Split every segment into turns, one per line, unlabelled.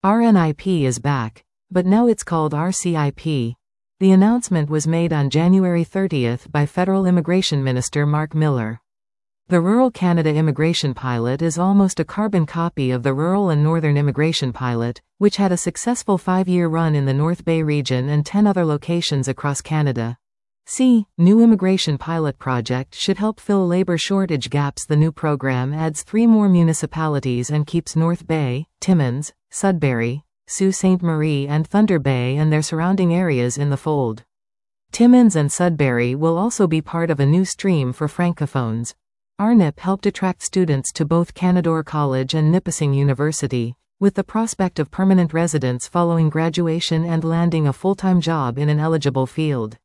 RNIP is back, but now it's called RCIP. The announcement was made on January 30 by Federal Immigration Minister Mark Miller. The Rural Canada Immigration Pilot is almost a carbon copy of the Rural and Northern Immigration Pilot, which had a successful 5-year run in the North Bay region and 10 other locations across Canada. New Immigration Pilot Project should help fill labor shortage gaps. The new program adds 3 more municipalities and keeps North Bay, Timmins, Sudbury, Sault Ste. Marie and Thunder Bay and their surrounding areas in the fold. Timmins and Sudbury will also be part of a new stream for Francophones. RNIP helped attract students to both Canadore College and Nipissing University, with the prospect of permanent residence following graduation and landing a full-time job in an eligible field.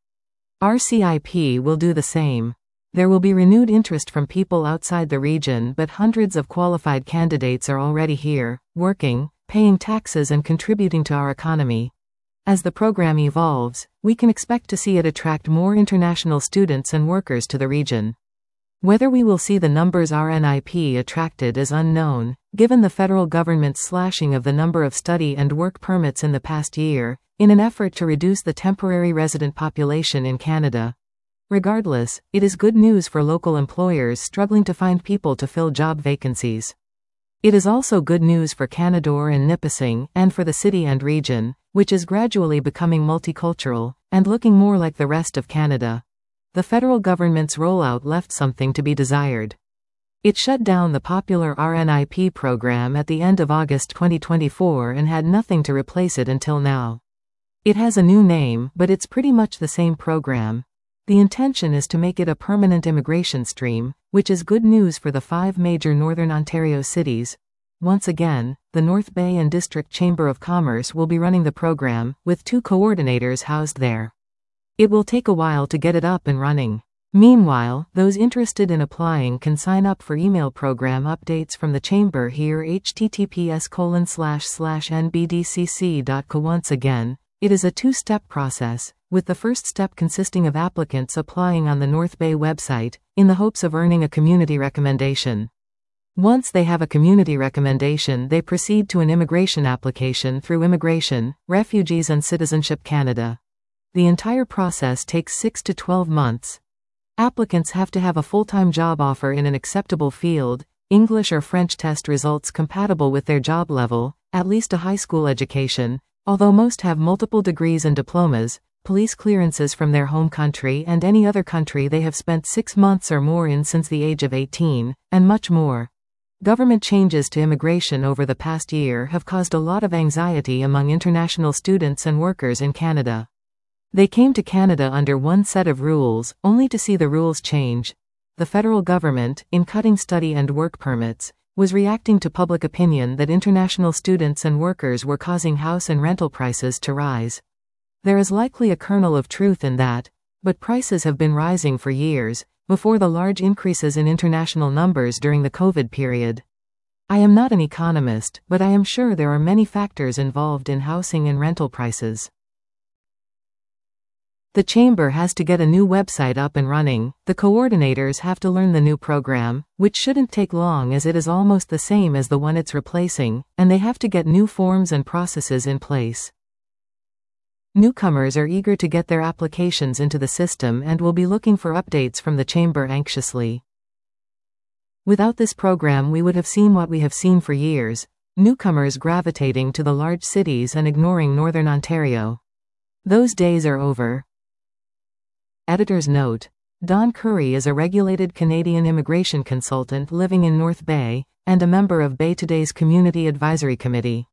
RCIP will do the same. There will be renewed interest from people outside the region, but hundreds of qualified candidates are already here, working, paying taxes and contributing to our economy. As the program evolves, we can expect to see it attract more international students and workers to the region. Whether we will see the numbers RNIP attracted is unknown, given the federal government's slashing of the number of study and work permits in the past year, in an effort to reduce the temporary resident population in Canada. Regardless, it is good news for local employers struggling to find people to fill job vacancies. It is also good news for Canadore and Nipissing, and for the city and region, which is gradually becoming multicultural, and looking more like the rest of Canada. The federal government's rollout left something to be desired. It shut down the popular RNIP program at the end of August 2024 and had nothing to replace it until now. It has a new name, but it's pretty much the same program. The intention is to make it a permanent immigration stream, which is good news for the 5 major Northern Ontario cities. Once again, the North Bay and District Chamber of Commerce will be running the program, with 2 coordinators housed there. It will take a while to get it up and running. Meanwhile, those interested in applying can sign up for email program updates from the Chamber here https://nbdcc.co. Once again, it is a 2-step process, with the first step consisting of applicants applying on the North Bay website, in the hopes of earning a community recommendation. Once they have a community recommendation, they proceed to an immigration application through Immigration, Refugees and Citizenship Canada. The entire process takes 6 to 12 months. Applicants have to have a full-time job offer in an acceptable field, English or French test results compatible with their job level, at least a high school education, although most have multiple degrees and diplomas, police clearances from their home country and any other country they have spent 6 months or more in since the age of 18, and much more. Government changes to immigration over the past year have caused a lot of anxiety among international students and workers in Canada. They came to Canada under one set of rules, only to see the rules change. The federal government, in cutting study and work permits, was reacting to public opinion that international students and workers were causing house and rental prices to rise. There is likely a kernel of truth in that, but prices have been rising for years, before the large increases in international numbers during the COVID period. I am not an economist, but I am sure there are many factors involved in housing and rental prices. The Chamber has to get a new website up and running, the coordinators have to learn the new program, which shouldn't take long as it is almost the same as the one it's replacing, and they have to get new forms and processes in place. Newcomers are eager to get their applications into the system and will be looking for updates from the Chamber anxiously. Without this program we would have seen what we have seen for years, newcomers gravitating to the large cities and ignoring Northern Ontario. Those days are over. Editor's note: Don Curry is a regulated Canadian immigration consultant living in North Bay, and a member of Bay Today's Community Advisory Committee.